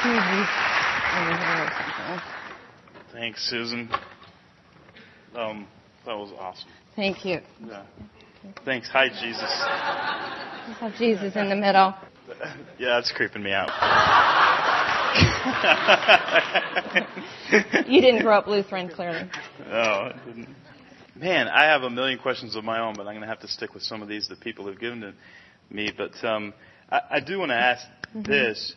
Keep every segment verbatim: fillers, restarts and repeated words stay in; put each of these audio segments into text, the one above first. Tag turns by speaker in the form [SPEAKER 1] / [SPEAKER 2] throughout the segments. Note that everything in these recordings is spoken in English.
[SPEAKER 1] Thanks, Susan. Um, that was awesome.
[SPEAKER 2] Thank you.
[SPEAKER 1] Yeah. Thanks. Hi, Jesus.
[SPEAKER 2] I have Jesus in the middle.
[SPEAKER 1] Yeah, that's creeping me out.
[SPEAKER 2] You didn't grow up Lutheran, clearly.
[SPEAKER 1] No, I didn't. Man, I have a million questions of my own, but I'm going to have to stick with some of these that people have given to me. But um, I, I do want to ask mm-hmm. this.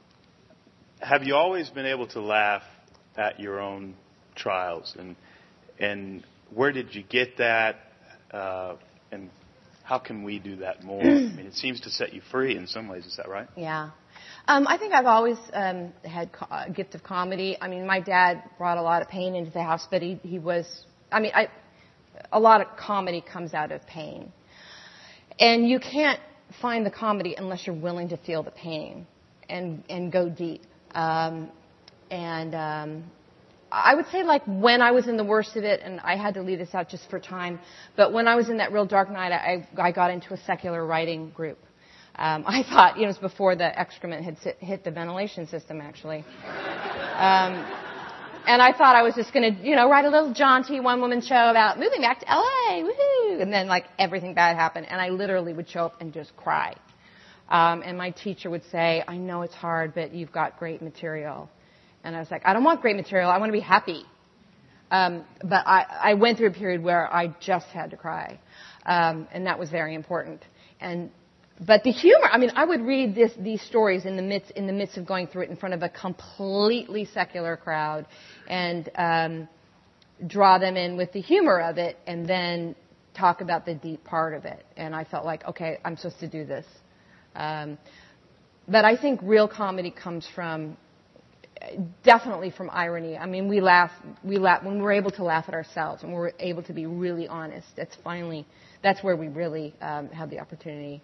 [SPEAKER 1] Have you always been able to laugh at your own trials? And and where did you get that? Uh, and how can we do that more? I mean, it seems to set you free in some ways. Is that right?
[SPEAKER 2] Yeah. Um, I think I've always um, had co- a gift of comedy. I mean, my dad brought a lot of pain into the house, but he, he was, I mean, I, a lot of comedy comes out of pain. And you can't find the comedy unless you're willing to feel the pain and, and go deep. Um, and um, I would say, like, when I was in the worst of it, and I had to leave this out just for time, but when I was in that real dark night, I, I got into a secular writing group. Um, I thought, you know, it was before the excrement had sit, hit the ventilation system, actually. Um, and I thought I was just going to, you know, write a little jaunty one-woman show about moving back to L A, woohoo! And then, like, everything bad happened, and I literally would show up and just cry. Um, and my teacher would say, I know it's hard, but you've got great material. And I was like, I don't want great material. I want to be happy. Um, but I, I went through a period where I just had to cry. Um, and that was very important. And But the humor, I mean, I would read this, these stories in the midst, in the midst of going through it in front of a completely secular crowd and um, draw them in with the humor of it and then talk about the deep part of it. And I felt like, okay, I'm supposed to do this. Um, but I think real comedy comes from, definitely from irony. I mean, we laugh, we laugh, when we're able to laugh at ourselves and we're able to be really honest, that's finally, that's where we really um, have the opportunity.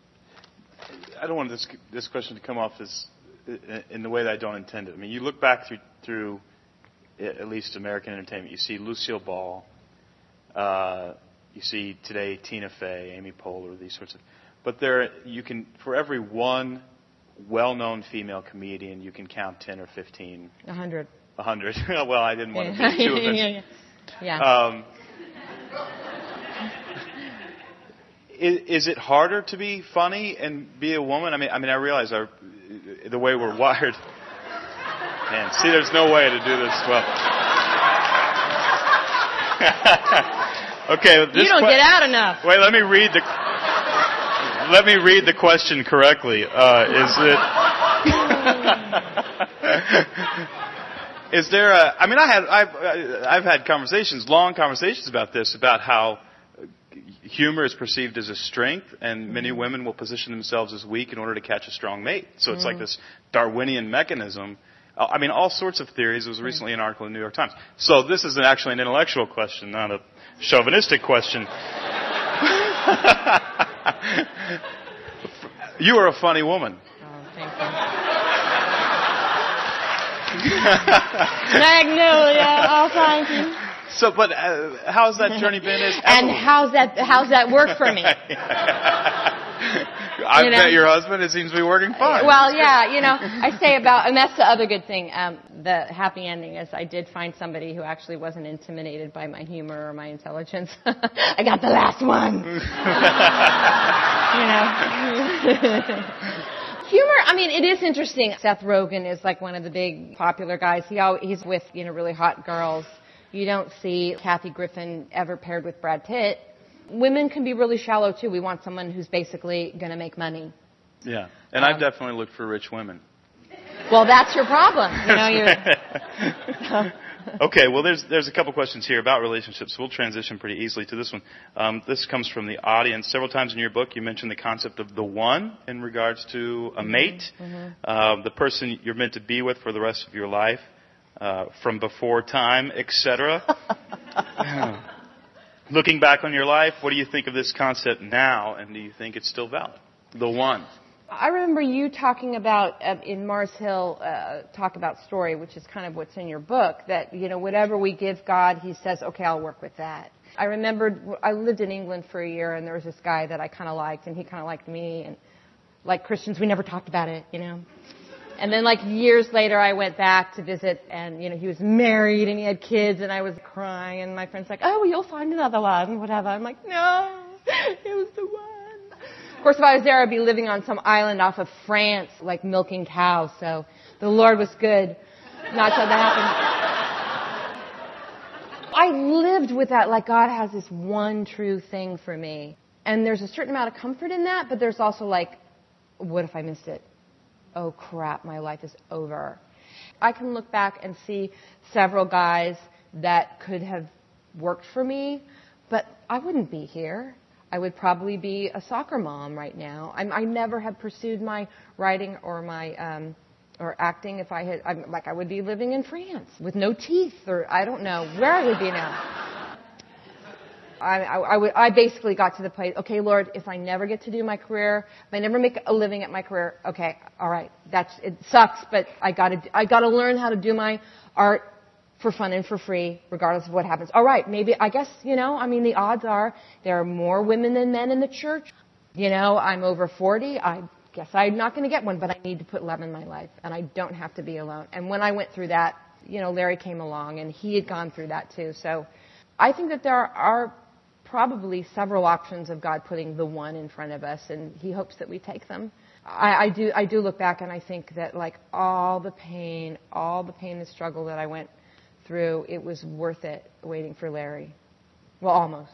[SPEAKER 1] I don't want this this question to come off as in the way that I don't intend it. I mean, you look back through through at least American entertainment. You see Lucille Ball. Uh, you see today Tina Fey, Amy Poehler, these sorts of. But there, you can for every one well-known female comedian, you can count ten or fifteen.
[SPEAKER 2] A hundred.
[SPEAKER 1] A hundred. Well, I didn't want to be too offensive.
[SPEAKER 2] yeah, yeah. yeah.
[SPEAKER 1] Um, Is, is it harder to be funny and be a woman? I mean, I mean, I realize our the way we're wired. Man, see, there's no way to do this well. Okay, this
[SPEAKER 2] you don't
[SPEAKER 1] que-
[SPEAKER 2] get out enough.
[SPEAKER 1] Wait, let me read the. Let me read the question correctly. Uh, is it? Is there a? I mean, I had I've I've had conversations, long conversations about this, about how humor is perceived as a strength, and many women will position themselves as weak in order to catch a strong mate. So it's mm. like this Darwinian mechanism. I mean, all sorts of theories. There was recently an article in the New York Times. So this is an, actually an intellectual question, not a chauvinistic question. You are a funny woman.
[SPEAKER 2] Oh, thank you. Magnolia, oh, thank you.
[SPEAKER 1] So, but uh, how's that journey been? As
[SPEAKER 2] and how's that? How's that work for me?
[SPEAKER 1] I
[SPEAKER 2] you know?
[SPEAKER 1] bet your husband. It seems to be working fine.
[SPEAKER 2] Well, yeah, you know, I say about, and that's the other good thing. Um, the happy ending is I did find somebody who actually wasn't intimidated by my humor or my intelligence. I got the last one. You know. Humor, I mean, it is interesting. Seth Rogen is like one of the big popular guys. He always, he's with, you know, really hot girls. You don't see Kathy Griffin ever paired with Brad Pitt. Women can be really shallow, too. We want someone who's basically going to make money.
[SPEAKER 1] Yeah, and um, I've definitely looked for rich women.
[SPEAKER 2] Well, that's your problem. You know, you're...
[SPEAKER 1] Okay, well, there's there's a couple questions here about relationships. We'll transition pretty easily to this one. Um, this comes from the audience. Several times in your book, you mentioned the concept of the one in regards to a mate, mm-hmm. uh, the person you're meant to be with for the rest of your life. Uh, from before time, et cetera. Looking back on your life, what do you think of this concept now, and do you think it's still valid? The one.
[SPEAKER 2] I remember you talking about, uh, in Mars Hill, uh, talk about story, which is kind of what's in your book, that, you know, whatever we give God, he says, okay, I'll work with that. I remembered, I lived in England for a year, and there was this guy that I kind of liked, and he kind of liked me, and like Christians, we never talked about it, you know. And then like years later, I went back to visit and, you know, he was married and he had kids and I was crying and my friend's like, oh, well, you'll find another one, whatever. I'm like, no, it was the one. Of course, if I was there, I'd be living on some island off of France, like milking cows. So the Lord was good not to let that happen. I lived with that, like God has this one true thing for me. And there's a certain amount of comfort in that, but there's also like, what if I miss it? Oh crap, my life is over. I can look back and see several guys that could have worked for me, but I wouldn't be here. I would probably be a soccer mom right now. I'm, I never have pursued my writing or my um, or acting if I had. I'm, like I would be living in France with no teeth, or I don't know where I would be now. I, I, I, would, I basically got to the place, okay, Lord, if I never get to do my career, if I never make a living at my career, okay, all right, that's, it sucks, but I gotta, I gotta learn how to do my art for fun and for free, regardless of what happens. All right, maybe, I guess, you know, I mean, the odds are there are more women than men in the church. You know, I'm over forty. I guess I'm not gonna get one, but I need to put love in my life, and I don't have to be alone. And when I went through that, you know, Larry came along, and he had gone through that too. So I think that there are probably several options of God putting the one in front of us, and He hopes that we take them. I, I do I do look back and I think that like all the pain, all the pain and struggle that I went through, it was worth it waiting for Larry. Well, almost.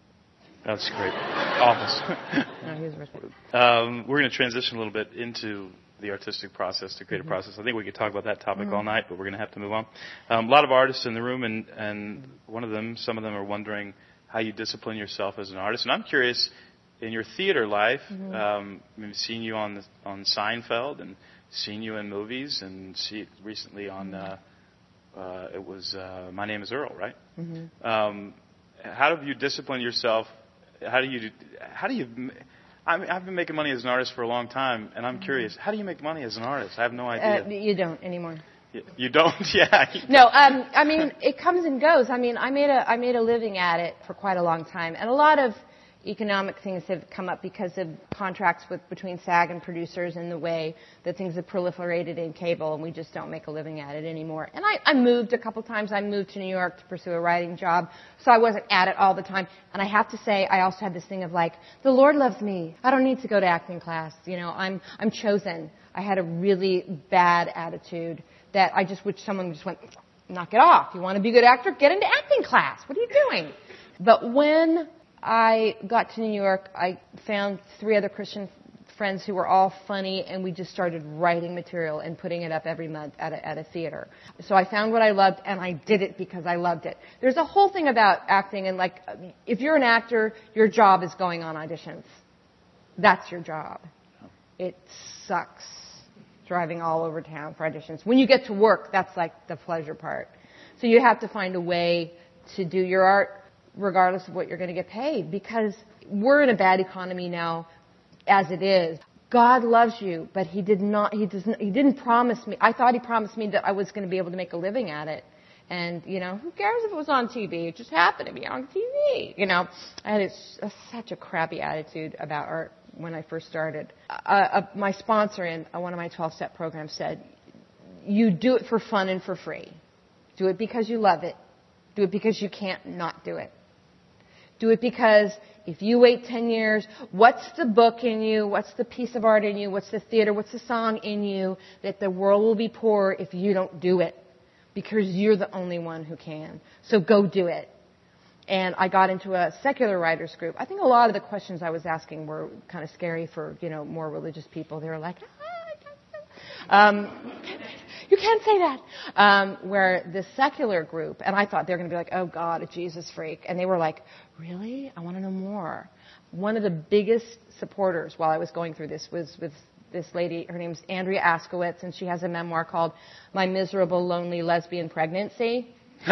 [SPEAKER 1] That's great. Almost.
[SPEAKER 2] No, he was worth it.
[SPEAKER 1] Um, we're going to transition a little bit into the artistic process, the creative mm-hmm. process. I think we could talk about that topic mm-hmm. all night, but we're going to have to move on. Um, a lot of artists in the room, and, and one of them, some of them are wondering how you discipline yourself as an artist. And I'm curious, in your theater life, mm-hmm. um, I've seen you on the, on Seinfeld and seen you in movies, and see recently on uh, uh, it was uh, My Name Is Earl, right? Mm-hmm. Um, how have you disciplined yourself? How do you? How do you? I mean, I've been making money as an artist for a long time, and I'm mm-hmm. curious. How do you make money as an artist? I have no idea.
[SPEAKER 2] Uh, you don't anymore.
[SPEAKER 1] You don't? Yeah.
[SPEAKER 2] No, um, I mean, it comes and goes. I mean, I made a, I made a living at it for quite a long time. And a lot of economic things have come up because of contracts with, between SAG and producers and the way that things have proliferated in cable, and we just don't make a living at it anymore. And I, I moved a couple times. I moved to New York to pursue a writing job, so I wasn't at it all the time. And I have to say, I also had this thing of like, the Lord loves me. I don't need to go to acting class. You know, I'm, I'm chosen. I had a really bad attitude that I just wish someone just went, knock it off. You want to be a good actor? Get into acting class. What are you doing? But when I got to New York, I found three other Christian friends who were all funny, and we just started writing material and putting it up every month at a, at a theater. So I found what I loved, and I did it because I loved it. There's a whole thing about acting, and like, if you're an actor, your job is going on auditions. That's your job. It sucks driving all over town for auditions. When you get to work, that's like the pleasure part. So you have to find a way to do your art regardless of what you're going to get paid, because we're in a bad economy now as it is. God loves you, but he did not, he doesn't, he didn't promise me. I thought he promised me that I was going to be able to make a living at it. And, you know, who cares if it was on T V? It just happened to be on T V. You know, I had a, a, such a crappy attitude about art when I first started. Uh, uh, my sponsor in uh, one of my twelve-step programs said, you do it for fun and for free. Do it because you love it. Do it because you can't not do it. Do it because if you wait ten years, what's the book in you? What's the piece of art in you? What's the theater? What's the song in you that the world will be poor if you don't do it? Because you're the only one who can. So go do it. And I got into a secular writers group. I think a lot of the questions I was asking were kind of scary for, you know, more religious people. They were like, ah, um, you can't say that. Um, where the secular group, and I thought they were going to be like, oh God, a Jesus freak. And they were like, really? I want to know more. One of the biggest supporters while I was going through this was with this lady. Her name's Andrea Askowitz, and she has a memoir called My Miserable, Lonely Lesbian Pregnancy.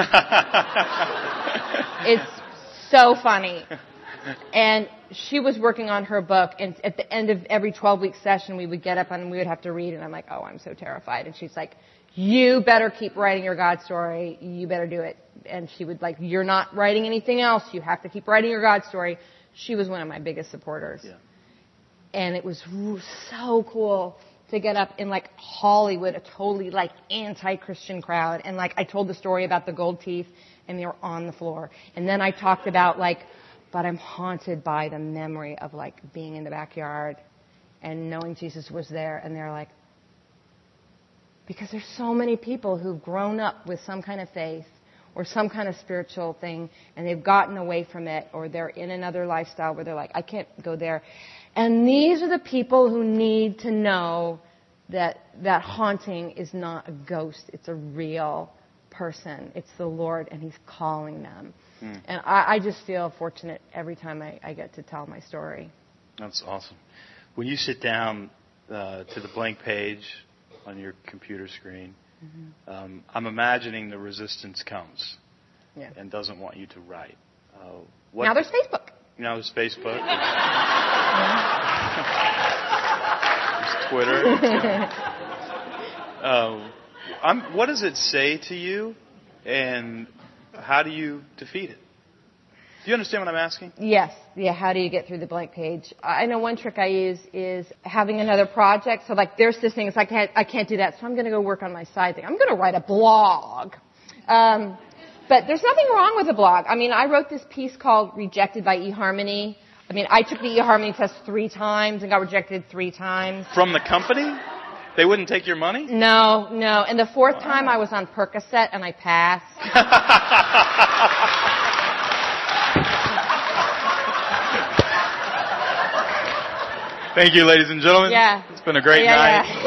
[SPEAKER 2] It's so funny. And she was working on her book, and at the end of every twelve-week session, we would get up and we would have to read, and I'm like, oh, I'm so terrified. And she's like, you better keep writing your God story. You better do it. And she would like, you're not writing anything else. You have to keep writing your God story. She was one of my biggest supporters. Yeah. And it was so cool to get up in like Hollywood, a totally like anti-Christian crowd. And like I told the story about the gold teeth and they were on the floor. And then I talked about like, but I'm haunted by the memory of like being in the backyard and knowing Jesus was there. And they're like, because there's so many people who've grown up with some kind of faith or some kind of spiritual thing, and they've gotten away from it, or they're in another lifestyle where they're like, I can't go there. And these are the people who need to know that that haunting is not a ghost. It's a real person. It's the Lord, and He's calling them. Mm. And I, I just feel fortunate every time I, I get to tell my story.
[SPEAKER 1] That's awesome. When you sit down uh, to the blank page on your computer screen, mm-hmm. um, I'm imagining the resistance comes yeah. and doesn't want you to write. Uh, what
[SPEAKER 2] now there's Facebook.
[SPEAKER 1] Now there's Facebook. There's Twitter. uh, I'm, what does it say to you, and how do you defeat it? Do you understand what I'm asking?
[SPEAKER 2] Yes. Yeah, how do you get through the blank page? I know one trick I use is having another project. So like there's this thing, it's like I can't, I can't do that, so I'm going to go work on my side thing. I'm going to write a blog. Um, but there's nothing wrong with a blog. I mean, I wrote this piece called Rejected by eHarmony. I mean, I took the eHarmony test three times and got rejected three times.
[SPEAKER 1] From the company? They wouldn't take your money?
[SPEAKER 2] No, no. And the fourth wow. time I was on Percocet and I passed.
[SPEAKER 1] Thank you, ladies and gentlemen.
[SPEAKER 2] Yeah.
[SPEAKER 1] It's been a great
[SPEAKER 2] yeah,
[SPEAKER 1] night.
[SPEAKER 2] Yeah.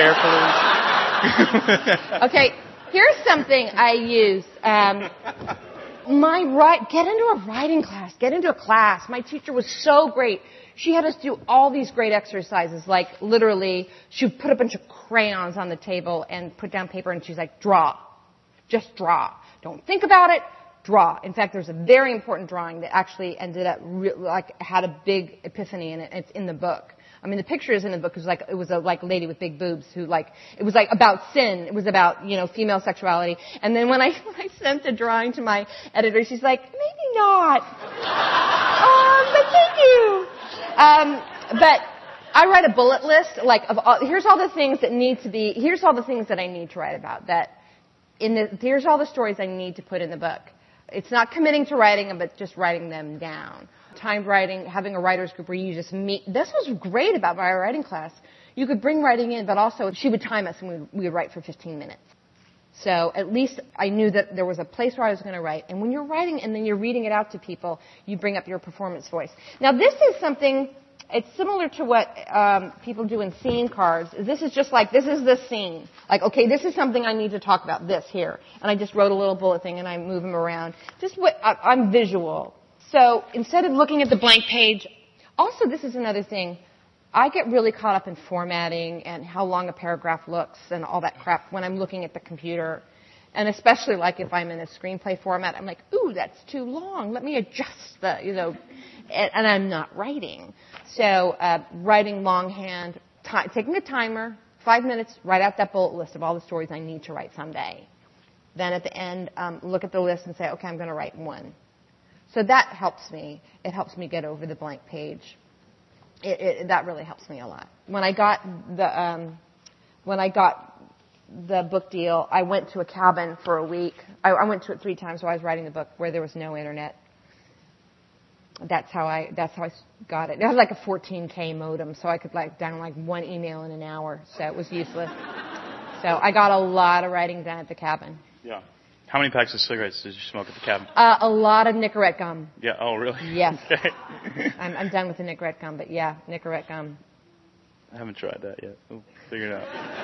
[SPEAKER 1] Drive carefully.
[SPEAKER 2] Okay, here's something I use. Um, my write, get into a writing class. Get into a class. My teacher was so great. She had us do all these great exercises. Like literally, she would put a bunch of crayons on the table and put down paper, and she's like, draw. Just draw. Don't think about it. Draw. In fact, there's a very important drawing that actually ended up re- like had a big epiphany in it. And it's in the book. I mean, the picture is in the book. It was like it was a like lady with big boobs who like it was like about sin. It was about you know female sexuality. And then when I when I sent the drawing to my editor, she's like, maybe not. um, but thank you. Um, but I write a bullet list like of all, here's all the things that need to be. Here's all the things that I need to write about. That in the here's all the stories I need to put in the book. It's not committing to writing them, but just writing them down. Timed writing, having a writer's group where you just meet. This was great about my writing class. You could bring writing in, but also she would time us and we would, we would write for fifteen minutes. So at least I knew that there was a place where I was going to write. And when you're writing and then you're reading it out to people, you bring up your performance voice. Now this is something, it's similar to what um, people do in scene cards. This is just like, this is the scene. Like, okay, this is something I need to talk about, this here. And I just wrote a little bullet thing and I move them around. Just what, I, I'm visual. So instead of looking at the blank page, also this is another thing. I get really caught up in formatting and how long a paragraph looks and all that crap when I'm looking at the computer. And especially like if I'm in a screenplay format, I'm like, ooh, that's too long. Let me adjust the, you know, and, and I'm not writing. So uh, writing longhand, t- taking a timer, five minutes, write out that bullet list of all the stories I need to write someday. Then at the end, um, look at the list and say, okay, I'm going to write one. So that helps me. It helps me get over the blank page. It, it, that really helps me a lot. When I got the um, when I got the book deal, I went to a cabin for a week. I, I went to it three times while I was writing the book, where there was no internet. That's how I that's how I got it. It had like a fourteen K modem, so I could like download like one email in an hour. So it was useless. So I got a lot of writing done at the cabin.
[SPEAKER 1] Yeah. How many packs of cigarettes did you smoke at the cabin?
[SPEAKER 2] Uh, a lot of Nicorette gum.
[SPEAKER 1] Yeah. Oh, really?
[SPEAKER 2] Yes.
[SPEAKER 1] Okay.
[SPEAKER 2] I'm, I'm done with the Nicorette gum, but yeah, Nicorette gum.
[SPEAKER 1] I haven't tried that yet. We'll figure it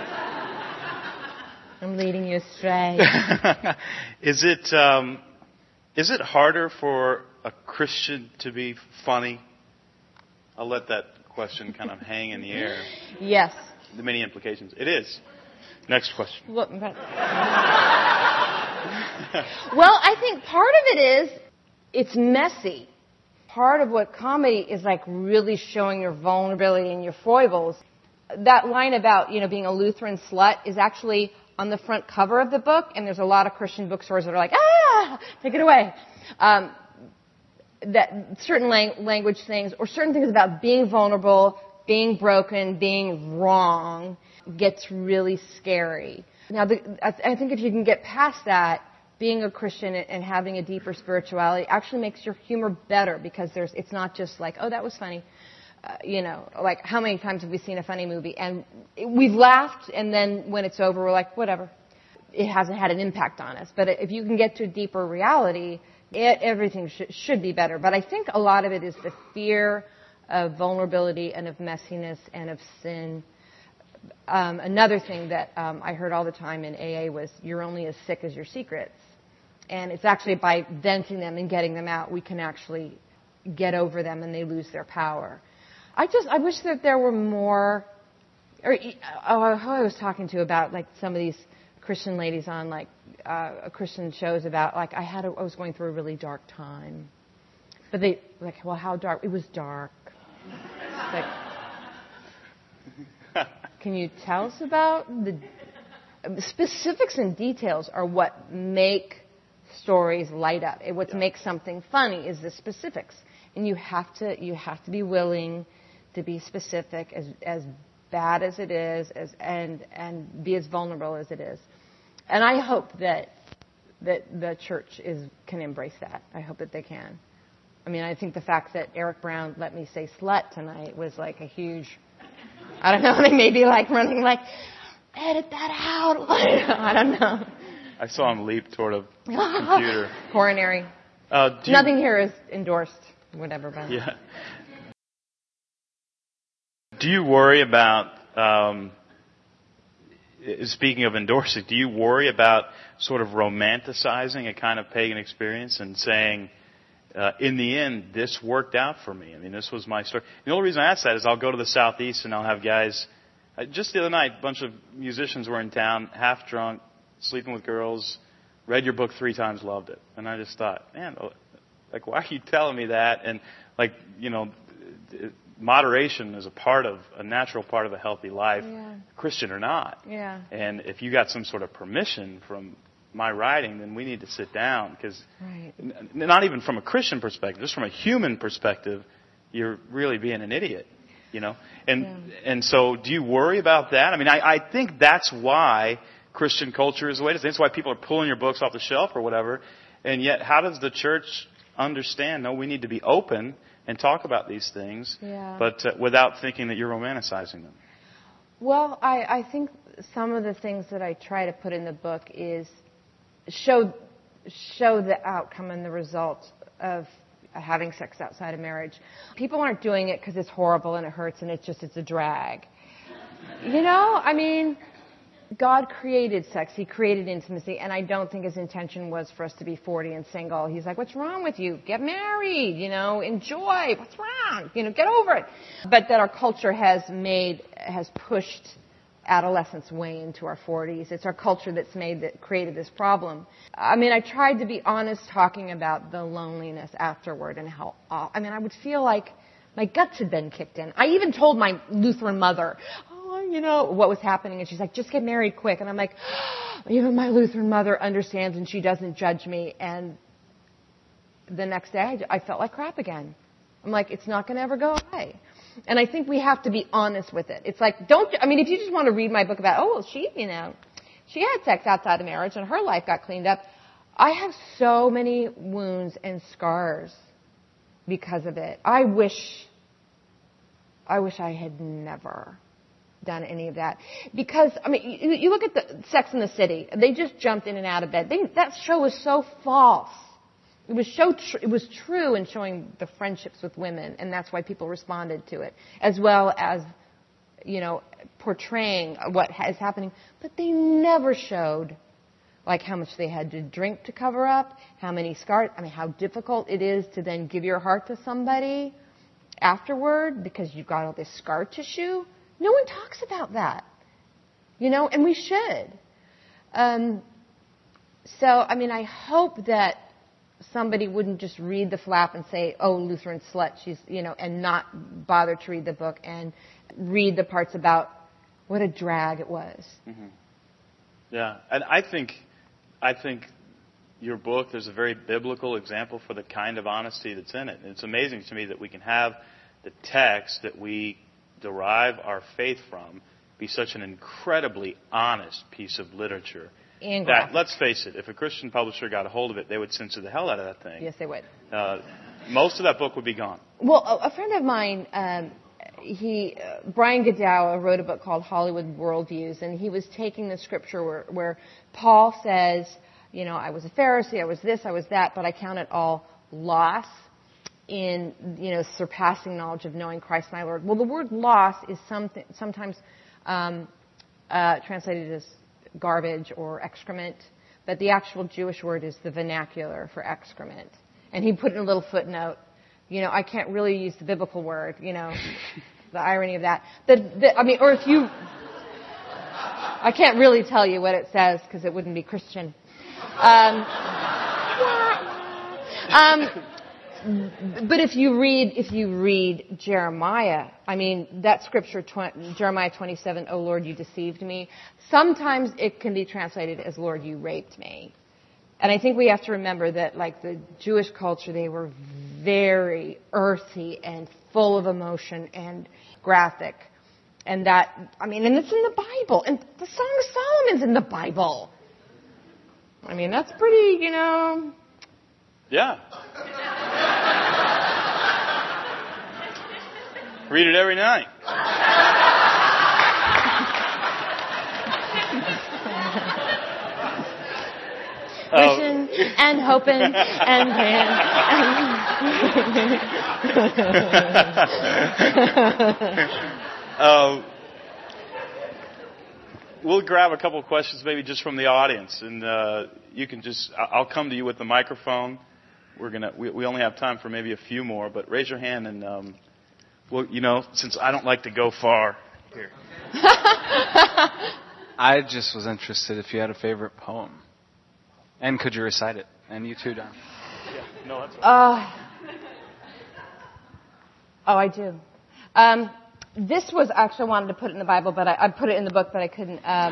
[SPEAKER 1] out.
[SPEAKER 2] I'm leading you astray.
[SPEAKER 1] Is it um, is it harder for a Christian to be funny? I'll let that question kind of hang in the air.
[SPEAKER 2] Yes.
[SPEAKER 1] The many implications. It is. Next question.
[SPEAKER 2] Well, well, I think part of it is it's messy. Part of what comedy is like really showing your vulnerability and your foibles. That line about, you know, being a Lutheran slut is actually on the front cover of the book, and there's a lot of Christian bookstores that are like, ah, take it away. Um, that certain lang- language things or certain things about being vulnerable, being broken, being wrong gets really scary. Now, the, I think if you can get past that, being a Christian and having a deeper spirituality actually makes your humor better because there's, it's not just like, oh, that was funny. Uh, you know, like how many times have we seen a funny movie and we've laughed and then when it's over we're like, whatever. It hasn't had an impact on us. But if you can get to a deeper reality, it, everything sh- should be better. But I think a lot of it is the fear of vulnerability and of messiness and of sin. Um, another thing that um, I heard all the time in A A was you're only as sick as your secrets. And it's actually by venting them and getting them out, we can actually get over them and they lose their power. I just, I wish that there were more, or oh, who I was talking to about like some of these Christian ladies on like uh, Christian shows about like I had, a, I was going through a really dark time. But they, like, well, how dark? It was dark. Like, can you tell us about the specifics and details are what make stories light up. What yeah. makes something funny is the specifics, and you have to you have to be willing to be specific, as as bad as it is, as and and be as vulnerable as it is. And I hope that that the church is can embrace that. I hope that they can. I mean, I think the fact that Eric Brown let me say slut tonight was like a huge. I don't know. They may be like running like, edit that out. I don't know.
[SPEAKER 1] I saw him leap toward a computer.
[SPEAKER 2] Coronary.
[SPEAKER 1] Uh,
[SPEAKER 2] Nothing
[SPEAKER 1] you,
[SPEAKER 2] here is endorsed, whatever. But
[SPEAKER 1] yeah. Do you worry about, um, speaking of endorsing, do you worry about sort of romanticizing a kind of pagan experience and saying, uh, in the end, this worked out for me? I mean, this was my story. The only reason I ask that is I'll go to the Southeast and I'll have guys. Uh, just the other night, a bunch of musicians were in town, half drunk, sleeping with girls, read your book three times, loved it. And I just thought, man, like, why are you telling me that? And, like, you know, moderation is a part of, a natural part of a healthy life, yeah. Christian or not.
[SPEAKER 2] Yeah.
[SPEAKER 1] And if you got some sort of permission from my writing, then we need to sit down. Because
[SPEAKER 2] right.
[SPEAKER 1] n- not even from a Christian perspective, just from a human perspective, you're really being an idiot. You know? And
[SPEAKER 2] yeah.
[SPEAKER 1] and so do you worry about that? I mean, I, I think that's why Christian culture is the way it is. That's why people are pulling your books off the shelf or whatever. And yet, how does the church understand, no, we need to be open and talk about these things,
[SPEAKER 2] yeah.
[SPEAKER 1] but uh, without thinking that you're romanticizing them?
[SPEAKER 2] Well, I, I think some of the things that I try to put in the book is show show the outcome and the result of having sex outside of marriage. People aren't doing it because it's horrible and it hurts and it's just it's a drag. You know, I mean, God created sex. He created intimacy, and I don't think his intention was for us to be forty and single. He's like, what's wrong with you? Get married, you know, enjoy. What's wrong? You know, get over it. But that our culture has made, has pushed adolescence way into our forties. It's our culture that's made, that created this problem. I mean, I tried to be honest talking about the loneliness afterward and how, I mean, I would feel like my guts had been kicked in. I even told my Lutheran mother, you know, what was happening. And she's like, just get married quick. And I'm like, even my Lutheran mother understands and she doesn't judge me. And the next day I, I felt like crap again. I'm like, it's not going to ever go away. And I think we have to be honest with it. It's like, don't, I mean, if you just want to read my book about, oh, well, she, you know, she had sex outside of marriage and her life got cleaned up. I have so many wounds and scars because of it. I wish, I wish I had never done any of that. Because, I mean, you, you look at the Sex and the City. They just jumped in and out of bed. They, that show was so false. It was so tr- it was true in showing the friendships with women, and that's why people responded to it, as well as, you know, portraying what is happening. But they never showed, like, how much they had to drink to cover up, how many scars, I mean, how difficult it is to then give your heart to somebody afterward because you've got all this scar tissue. No one talks about that, you know, and we should. Um, so, I mean, I hope that somebody wouldn't just read the flap and say, oh, Lutheran slut, she's, you know, and not bother to read the book and read the parts about what a drag it was.
[SPEAKER 1] Mm-hmm. Yeah, and I think, I think your book, there's a very biblical example for the kind of honesty that's in it. And it's amazing to me that we can have the text that we derive our faith from be such an incredibly honest piece of literature
[SPEAKER 2] And
[SPEAKER 1] that, let's face it, if a Christian publisher got a hold of it, they would censor the hell out of that thing.
[SPEAKER 2] Yes, they would.
[SPEAKER 1] Uh, most of that book would be gone.
[SPEAKER 2] Well, a, a friend of mine, um, he uh, Brian Godow wrote a book called Hollywood Worldviews, and he was taking the scripture where, where Paul says, you know, I was a Pharisee, I was this, I was that, but I count it all loss in, you know, surpassing knowledge of knowing Christ my Lord. Well, the word loss is something sometimes um, uh, translated as garbage or excrement, but the actual Jewish word is the vernacular for excrement. And he put in a little footnote, you know, I can't really use the biblical word, you know, the irony of that. The, the, I mean, or if you, I can't really tell you what it says because it wouldn't be Christian. Um, um, but if you read, if you read Jeremiah, I mean, that scripture, Jeremiah twenty-seven, oh Lord, you deceived me. Sometimes it can be translated as, Lord, you raped me. And I think we have to remember that, like the Jewish culture, they were very earthy and full of emotion and graphic. And that, I mean, and it's in the Bible. And the Song of Solomon's in the Bible. I mean, that's pretty, you know.
[SPEAKER 1] Yeah. Read it every night.
[SPEAKER 2] Wishing and hoping and praying.
[SPEAKER 1] uh, we'll grab a couple of questions maybe just from the audience, and uh, you can just, I'll come to you with the microphone. We're gonna, we, we only have time for maybe a few more, but raise your hand and, um, well, you know, since I don't like to go far here.
[SPEAKER 3] I just was interested if you had a favorite poem. And could you recite it? And you too, Don.
[SPEAKER 1] Yeah, no, that's
[SPEAKER 2] uh, Oh, I do. Um, this was actually, I wanted to put it in the Bible, but I, I put it in the book, but I couldn't. Um,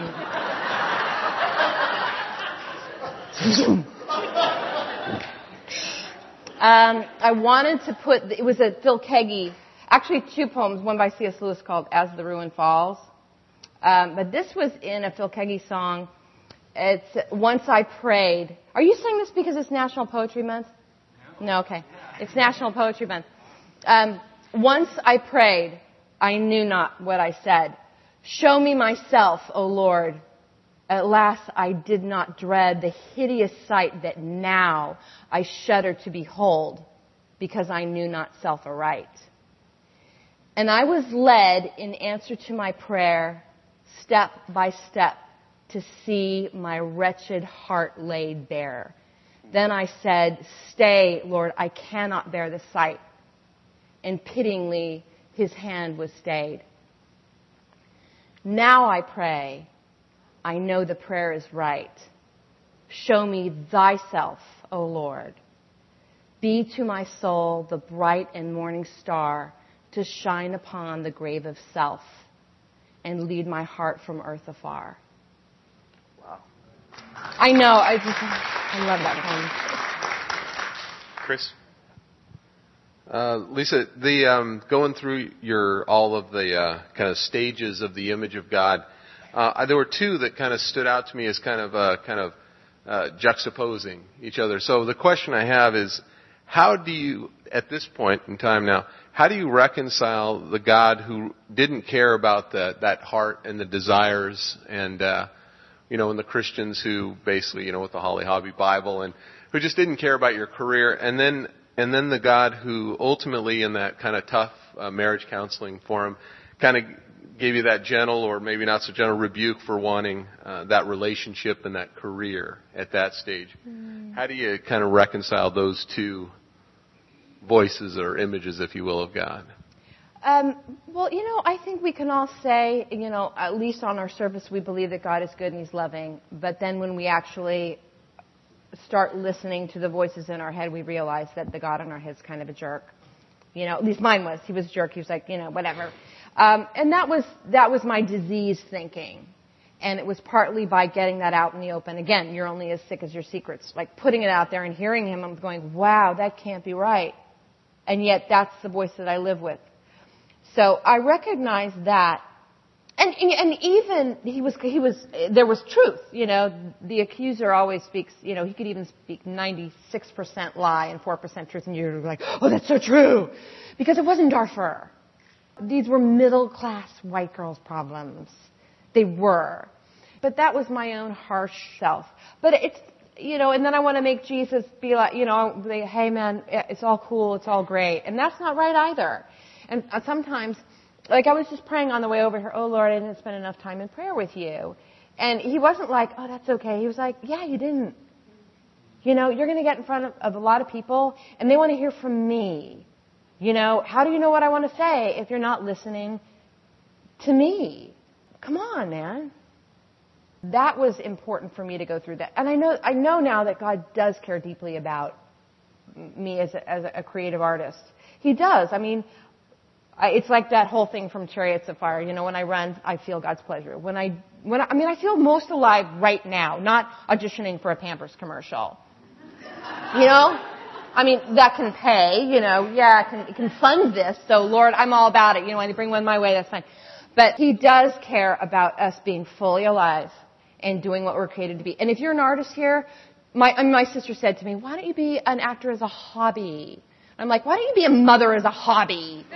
[SPEAKER 2] um, I wanted to put, it was a Phil Keaggy, actually two poems, one by C S Lewis called As the Ruin Falls. Um, but this was in a Phil Keaggy song. It's Once I Prayed. Are you saying this because it's National Poetry Month? No, okay. It's National Poetry Month. Um, Once I prayed, I knew not what I said. Show me myself, O Lord. At last I did not dread the hideous sight that now I shudder to behold, because I knew not self aright. And I was led in answer to my prayer, step by step, to see my wretched heart laid bare. Then I said, stay, Lord, I cannot bear the sight. And pityingly, his hand was stayed. Now I pray, I know the prayer is right. Show me thyself, O Lord. Be to my soul the bright and morning star to shine upon the grave of self and lead my heart from earth afar.
[SPEAKER 1] Wow.
[SPEAKER 2] I know, I just, I love that poem.
[SPEAKER 1] Chris?
[SPEAKER 4] Uh, Lisa, the um, going through your all of the uh, kind of stages of the image of God, uh, there were two that kind of stood out to me as kind of uh, kind of uh, juxtaposing each other. So the question I have is, how do you, at this point in time now, how do you reconcile the God who didn't care about the, that heart and the desires, and uh, you know, and the Christians who basically, you know, with the Holly Hobby Bible, and who just didn't care about your career, and then And then the God who ultimately in that kind of tough uh, marriage counseling forum kind of gave you that gentle or maybe not so gentle rebuke for wanting uh, that relationship and that career at that stage. Mm. How do you kind of reconcile those two voices or images, if you will, of God?
[SPEAKER 2] Um, well, you know, I think we can all say, you know, at least on our surface we believe that God is good and He's loving. But then when we actually start listening to the voices in our head, we realize that the God in our head is kind of a jerk. You know, at least mine was. He was a jerk. He was like, you know, whatever. Um, and that was that was my disease thinking. And it was partly by getting that out in the open. Again, you're only as sick as your secrets. Like putting it out there and hearing him, I'm going, wow, that can't be right. And yet that's the voice that I live with. So I recognized that. And, and even he was, he was, there was truth, you know, the accuser always speaks, you know, he could even speak ninety-six percent lie and four percent truth, and you're like, oh, that's so true. Because it wasn't Darfur. These were middle class white girls' problems. They were. But that was my own harsh self. But it's, you know, and then I want to make Jesus be like, you know, say, hey man, it's all cool, it's all great. And that's not right either. And sometimes, like I was just praying on the way over here, oh Lord, I didn't spend enough time in prayer with you. And he wasn't like, oh, that's okay. He was like, yeah, you didn't. You know, you're going to get in front of, of a lot of people, and they want to hear from me. You know, how do you know what I want to say if you're not listening to me? Come on, man. That was important for me to go through that. And I know, I know now that God does care deeply about me as a, as a creative artist. He does. I mean, I, it's like that whole thing from Chariots of Fire. You know, when I run, I feel God's pleasure. When I, when I, I mean, I feel most alive right now, not auditioning for a Pampers commercial. You know? I mean, that can pay, you know, yeah, it can, it can fund this. So Lord, I'm all about it. You know, when you bring one my way, that's fine. But He does care about us being fully alive and doing what we're created to be. And if you're an artist here, my, I mean, my sister said to me, why don't you be an actor as a hobby? I'm like, why don't you be a mother as a hobby?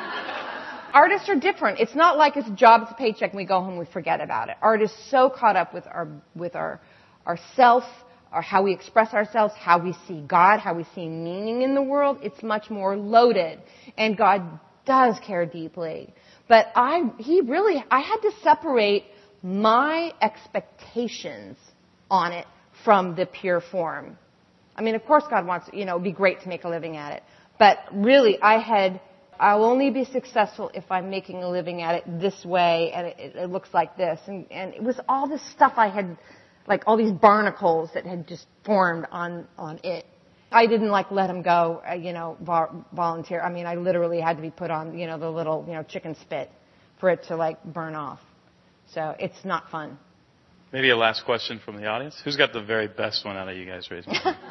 [SPEAKER 2] Artists are different. It's not like it's a job, it's a paycheck, and we go home, we forget about it. Art is so caught up with our, with our, our self, or how we express ourselves, how we see God, how we see meaning in the world. It's much more loaded. And God does care deeply. But I, He really, I had to separate my expectations on it from the pure form. I mean, of course God wants, you know, it'd be great to make a living at it. But really, I had, I'll only be successful if I'm making a living at it this way, and it, it looks like this. And, and it was all this stuff I had, like all these barnacles that had just formed on, on it. I didn't like let him go, uh, you know, vo- volunteer. I mean, I literally had to be put on, you know, the little, you know, chicken spit for it to like burn off. So it's not fun.
[SPEAKER 1] Maybe a last question from the audience. Who's got the very best one out of you guys? Raise your hand.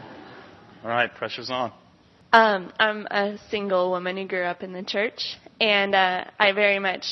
[SPEAKER 1] All right, pressure's on.
[SPEAKER 5] Um, I'm a single woman who grew up in the church, and uh, I very much,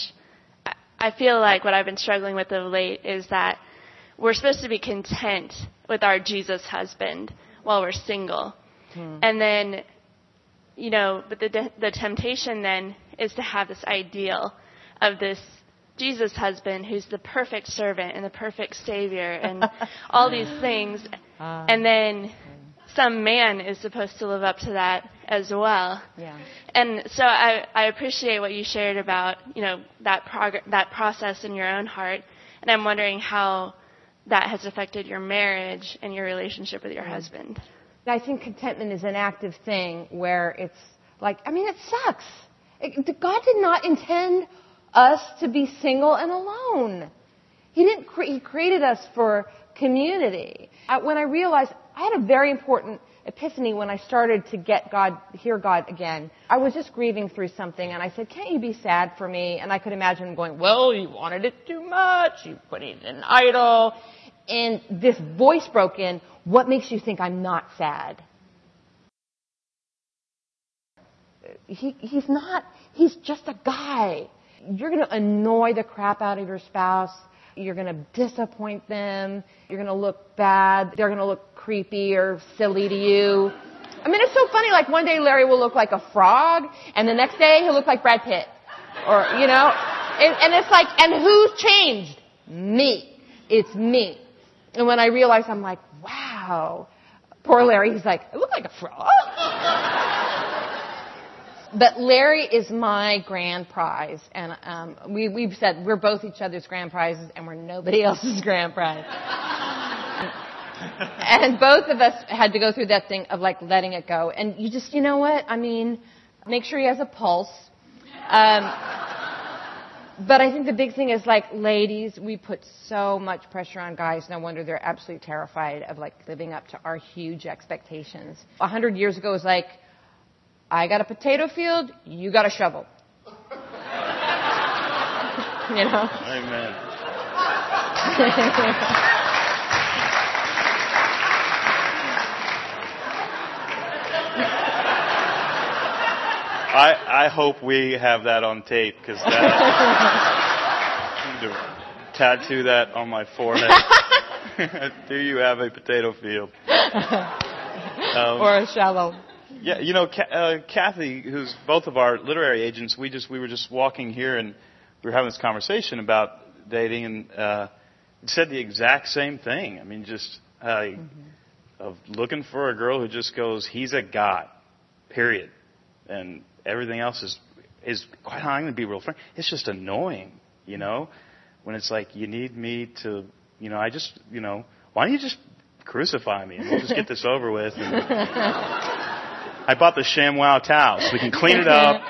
[SPEAKER 5] I feel like what I've been struggling with of late is that we're supposed to be content with our Jesus husband while we're single. Hmm. And then, you know, but the the temptation then is to have this ideal of this Jesus husband who's the perfect servant and the perfect savior and all these things. Uh, and then some man is supposed to live up to that as well. Yeah. And so I, I appreciate what you shared about, you know, that prog- that process in your own heart. And I'm wondering how that has affected your marriage and your relationship with your yeah. husband.
[SPEAKER 2] I think contentment is an active thing where it's like, I mean, it sucks. It, God did not intend us to be single and alone. He didn't. Cre- he created us for community. I, when I realized, I had a very important epiphany when I started to get God, hear God again. I was just grieving through something, and I said, "Can't you be sad for me?" And I could imagine him going, "Well, you wanted it too much. You put it in an idol." And this voice broke in. What makes you think I'm not sad? He, he's not. He's just a guy. You're going to annoy the crap out of your spouse. You're going to disappoint them. You're going to look bad. They're going to look creepy or silly to you. I mean, it's so funny. Like one day Larry will look like a frog, and the next day he'll look like Brad Pitt. Or, you know, and, and it's like, and who's changed? Me. It's me. And when I realized, I'm like, wow. Poor Larry, he's like, I look like a frog. But Larry is my grand prize, and um, we, we've said we're both each other's grand prizes, and we're nobody else's grand prize. And both of us had to go through that thing of like letting it go. And you just, you know what? I mean, make sure he has a pulse. Um, but I think the big thing is like, ladies, we put so much pressure on guys. No wonder they're absolutely terrified of like living up to our huge expectations. A hundred years ago it was like, I got a potato field, you got a shovel. You know?
[SPEAKER 1] Amen. I, I hope we have that on tape, because that, need to tattoo that on my forehead. Do you have a potato field? Um,
[SPEAKER 2] or a shallow.
[SPEAKER 1] Yeah, you know, uh, Kathy, who's both of our literary agents, we just we were just walking here and we were having this conversation about dating, and uh, said the exact same thing. I mean, just uh, mm-hmm. of looking for a girl who just goes, he's a god, period, and everything else is is quite I'm going to be real frank. It's just annoying, you know, when it's like you need me to, you know, I just, you know, why don't you just crucify me and we'll just get this over with. And I bought the ShamWow towel so we can clean it up.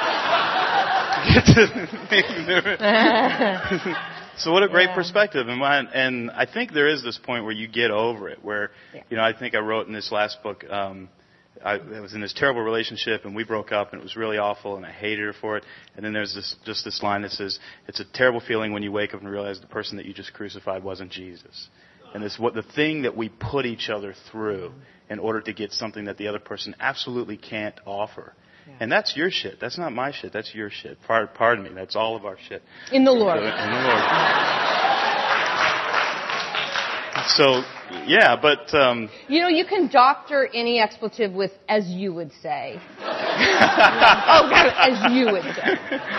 [SPEAKER 1] So what a great yeah. perspective. And, my, and I think there is this point where you get over it, where, yeah. you know, I think I wrote in this last book, um, I, I was in this terrible relationship and we broke up and it was really awful and I hated her for it. And then there's this, just this line that says, it's a terrible feeling when you wake up and realize the person that you just crucified wasn't Jesus. And it's what the thing that we put each other through in order to get something that the other person absolutely can't offer. Yeah. And that's your shit. That's not my shit. That's your shit. Pardon, pardon me. That's all of our shit.
[SPEAKER 2] In the Lord.
[SPEAKER 1] So, in the Lord. So, yeah, but... Um,
[SPEAKER 2] you know, you can doctor any expletive with, as you would say. Oh, God, as you would say.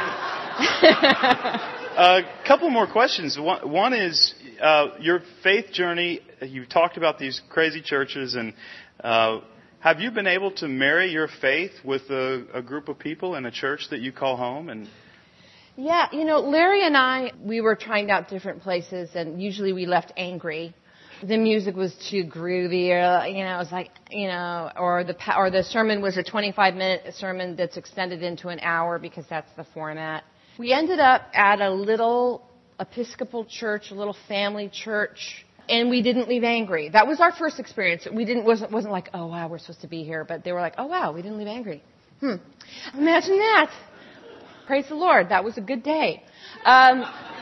[SPEAKER 1] A couple more questions. One, one is uh, your faith journey. You talked about these crazy churches, and uh, have you been able to marry your faith with a, a group of people in a church that you call home? And
[SPEAKER 2] yeah, you know, Larry and I, we were trying out different places, and usually we left angry. The music was too groovy, or you know, it was like, you know, or the or the sermon was a twenty-five minute sermon that's extended into an hour because that's the format. We ended up at a little Episcopal church, a little family church, and we didn't leave angry. That was our first experience. We didn't wasn't wasn't like, oh wow, we're supposed to be here, but they were like, oh wow, we didn't leave angry. Hmm, imagine that. Praise the Lord, that was a good day. Um,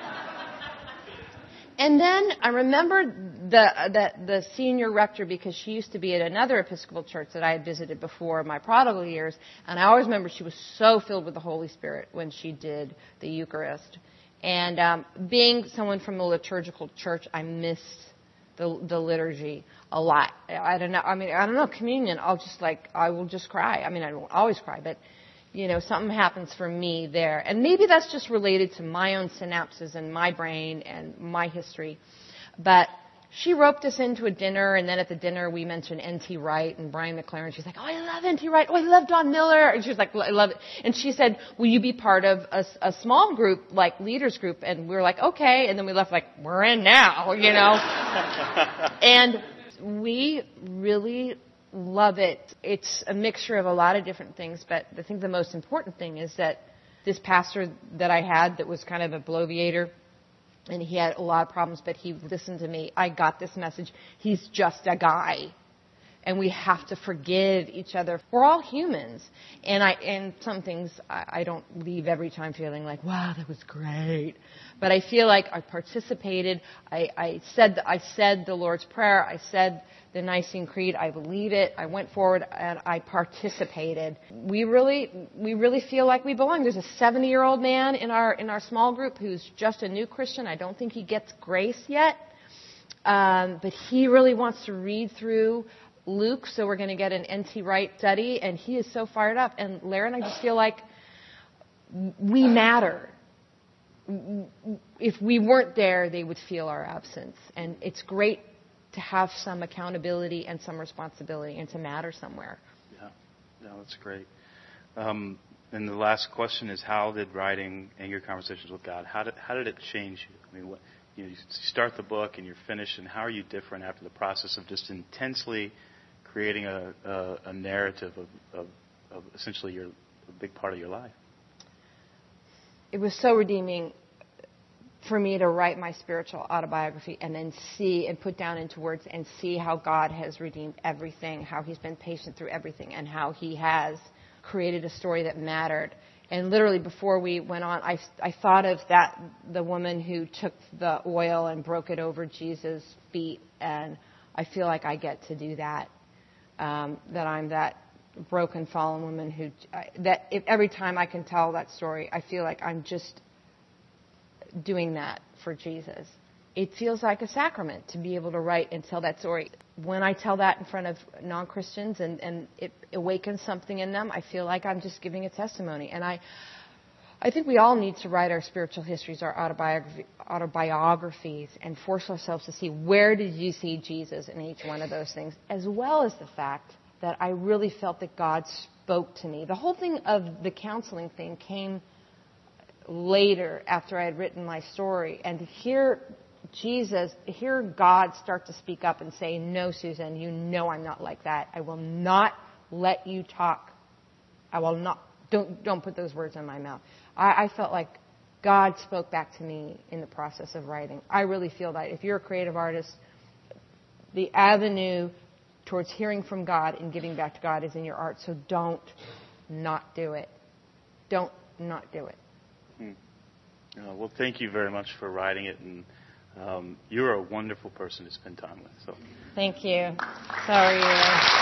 [SPEAKER 2] and then I remember the, the the senior rector, because she used to be at another Episcopal church that I had visited before my prodigal years, and I always remember she was so filled with the Holy Spirit when she did the Eucharist. And um, being someone from a liturgical church, I missed the the liturgy a lot. I don't know. I mean, I don't know. Communion, I'll just like I will just cry. I mean, I won't always cry, but you know, something happens for me there. And maybe that's just related to my own synapses and my brain and my history. But she roped us into a dinner, and then at the dinner we mentioned N T Wright and Brian McLaren. She's like, oh, I love N T Wright. Oh, I love Don Miller. And she was like, I love it. And she said, will you be part of a, a small group, like leaders group? And we were like, okay. And then we left like, we're in now, you know. And we really love it. It's a mixture of a lot of different things, but I think the most important thing is that this pastor that I had that was kind of a bloviator, and he had a lot of problems, but he listened to me. I got this message. He's just a guy. And we have to forgive each other. We're all humans. And I, and some things I, I don't leave every time feeling like, wow, that was great. But I feel like I participated. I, I said, I said the Lord's Prayer. I said the Nicene Creed. I believe it. I went forward and I participated. We really, we really feel like we belong. There's a seventy-year-old man in our, in our small group who's just a new Christian. I don't think he gets grace yet. Um, but he really wants to read through Luke, so we're going to get an N T Wright study, and he is so fired up. And Larry and I just feel like we matter. If we weren't there, they would feel our absence. And it's great to have some accountability and some responsibility and to matter somewhere.
[SPEAKER 1] Yeah, no, that's great. Um, and the last question is, how did writing Angry Conversations with God, how did how did it change you? I mean, what, you know, you start the book and you're finished, and how are you different after the process of just intensely creating a, a, a narrative of, of, of essentially your a big part of your life?
[SPEAKER 2] It was so redeeming for me to write my spiritual autobiography and then see and put down into words and see how God has redeemed everything, how he's been patient through everything, and how he has created a story that mattered. And literally before we went on, I, I thought of that, the woman who took the oil and broke it over Jesus' feet, and I feel like I get to do that, um, that I'm that broken, fallen woman who I, that if every time I can tell that story, I feel like I'm just doing that for Jesus. It feels like a sacrament to be able to write and tell that story. When I tell that in front of non-Christians and, and it awakens something in them, I feel like I'm just giving a testimony. And I I think we all need to write our spiritual histories, our autobiography, autobiographies, and force ourselves to see where did you see Jesus in each one of those things, as well as the fact that I really felt that God spoke to me. The whole thing of the counseling thing came later after I had written my story, and to hear Jesus, hear God start to speak up and say, no, Susan, you know I'm not like that. I will not let you talk. I will not, don't, don't put those words in my mouth. I, I felt like God spoke back to me in the process of writing. I really feel that if you're a creative artist, the avenue towards hearing from God and giving back to God is in your art. So don't not do it. Don't not do it.
[SPEAKER 1] Hmm. Uh, well, thank you very much for writing it, and um, you're a wonderful person to spend time with. So,
[SPEAKER 2] thank you. Sorry.